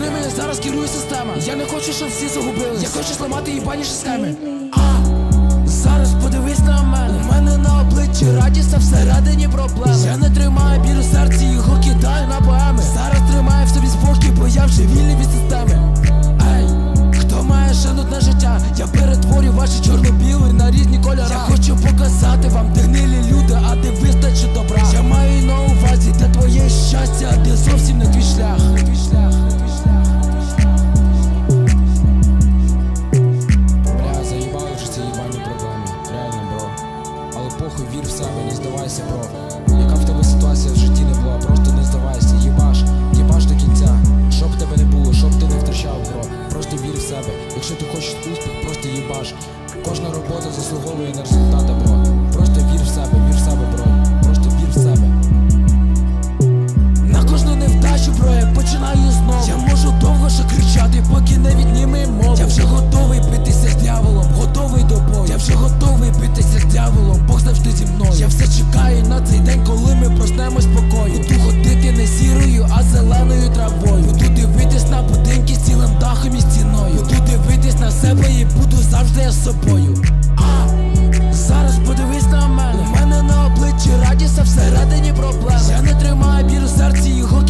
ними зараз керує система. Я не хочу, щоб всі загубились. Я хочу зламати їбаніші схеми. Зараз подивись на мене. У мене на обличчі радість, а всередині проблеми. Я не тримаю біль у серці, його кидаю на поеми. Зараз тримаю в собі спокій, бо я вже вільний від системи. Ей, хто має шанутне життя? Я перетворю ваші чорно-білий на різні кольори. Я хочу показати вам, де гнилі люди, а де вистачить добра. Я маю на увазі, де твоє щастя, а де зовсім не твій шлях. Бля, заїбали вже ці їбані проблеми. Реально, бро. Але похуй, вір в себе, не здавайся, бро. Яка в тебе ситуація в житті не була, просто не здавайся. Їбаш до кінця. Щоб тебе не було, щоб ти не втрачав, бро. Просто вір в себе. Якщо ти хочеш успіх, просто їбаш. Кожна робота заслуговує на результати, бро. Просто вір в себе, бро. Просто вір в себе. На кожну невдачу, бро, я починаю знову. Я можу довго ще кричати, поки не відніме мову. Я вже готовий битися з дьяволом, готовий до бою. Я вже готовий битися з дьяволом, Бог завжди зі мною. Я все чекаю на цей день, коли ми проснемось спокою. Буду ходити не сірою, а зеленою травою. Буду дивитись на будинки з цілим дахом і стіною. Буду дивитись на себе і буду завжди я з собою. Зараз подивись на мене. У мене на обличчі радість, а всередині проблеми. Я не тримаю біль у серці, його